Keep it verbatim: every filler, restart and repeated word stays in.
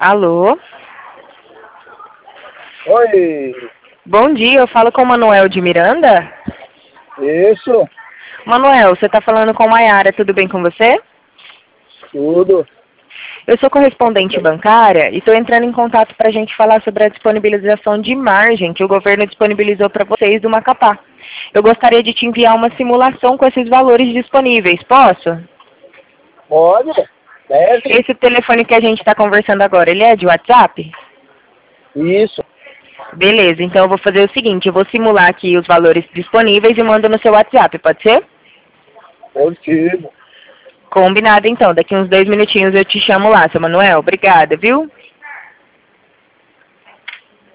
Alô? Oi. Bom dia, eu falo com o Manuel de Miranda? Isso. Manuel, você está falando com Maiara, tudo bem com você? Tudo. Eu sou correspondente bancária e estou entrando em contato para a gente falar sobre a disponibilização de margem que o governo disponibilizou para vocês do Macapá. Eu gostaria de te enviar uma simulação com esses valores disponíveis, posso? Pode. Deve. Esse telefone que a gente está conversando agora, ele é de WhatsApp? Isso. Beleza, então eu vou fazer o seguinte, eu vou simular aqui os valores disponíveis e mando no seu WhatsApp, pode ser? Positivo. Combinado então, daqui uns dois minutinhos eu te chamo lá, seu Manuel. Obrigada, viu?